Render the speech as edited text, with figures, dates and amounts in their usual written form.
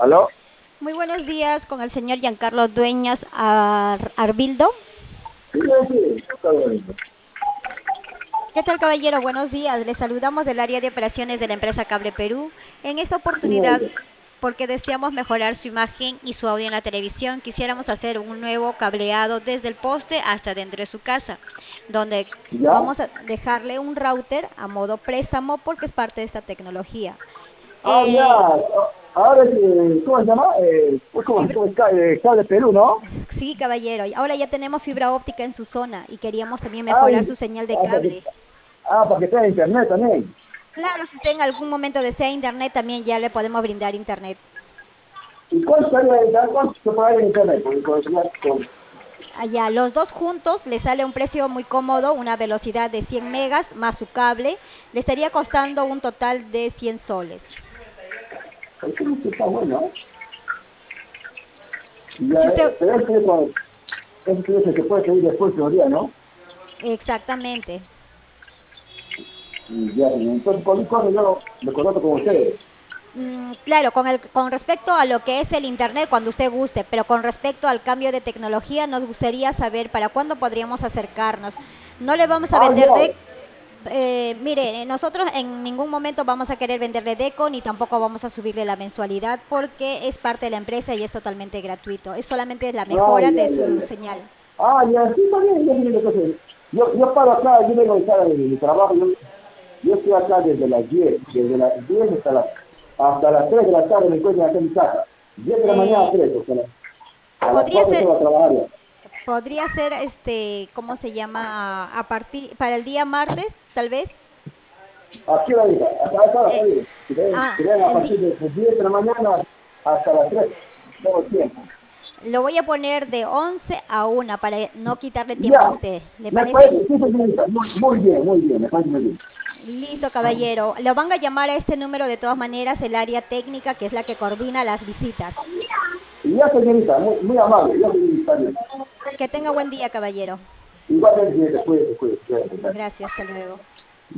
¿Aló? Muy buenos días con el señor Giancarlo Dueñas Arbildo. Sí, sí, está bien. ¿Qué tal, caballero? Buenos días. Le saludamos del área de operaciones de la empresa Cable Perú. En esta oportunidad, porque deseamos mejorar su imagen y su audio en la televisión, quisiéramos hacer un nuevo cableado desde el poste hasta dentro de su casa, donde ¿Ya? vamos a dejarle un router a modo préstamo porque es parte de esta tecnología. Ah, ya. Eh, Ahora, ¿cómo se llama? fibra- ¿Cómo es? Cable Perú, ¿no? sí, caballero. Y ahora ya tenemos fibra óptica en su zona y queríamos también mejorar Ay, su señal de para cable. para que tenga internet también. Claro, si usted en algún momento desea internet, también ya le podemos brindar internet. ¿Y cuánto se paga en internet? Allá, los dos juntos le sale un precio muy cómodo, una velocidad de 100 megas más su cable, le estaría costando un total de 100 soles. Creo que está bueno, ¿no? Ya, Si usted, pero es que se puede pedir después de día, ¿no? exactamente. Y ya, entonces, por mi cosa yo me conozco con ustedes. Claro, con respecto a lo que es el internet, cuando usted guste, pero con respecto al cambio de tecnología, nos gustaría saber para cuándo podríamos acercarnos. No le vamos a Ah, vender ya. de mire, nosotros en ningún momento vamos a querer venderle deco ni tampoco vamos a subirle la mensualidad porque es parte de la empresa y es totalmente gratuito. Es solamente la Ah, mejora ya, de ya, su ya. señal. Ah, ya, sí, está bien, ya, ya, entonces, yo paro acá, yo vengo acá de mi trabajo, yo estoy acá desde las 10 desde las 10 hasta las 3 de la tarde me encuentro acá en mi casa. 10 de la mañana a Eh, 3, o sea, a las podría 4 ser, tengo a trabajar ya. podría ser ¿cómo se llama? A partir, para el día martes, tal vez. Aquí la hija, hasta está Eh, bien. Si ven a el partir de las 10 de la mañana hasta las 3 tengo tiempo. lo voy a poner de 11 a 1 para no quitarle tiempo a Ya, usted. ¿Le me parece? parece, sí, señorita, muy bien, me parece muy bien. Listo, caballero. Lo van a llamar a este número de todas maneras el área técnica, que es la que coordina las visitas. Y ya, señorita, muy amable, ya, señorita, bien. Que tenga buen día, caballero. Igualmente, después, Gracias, hasta luego.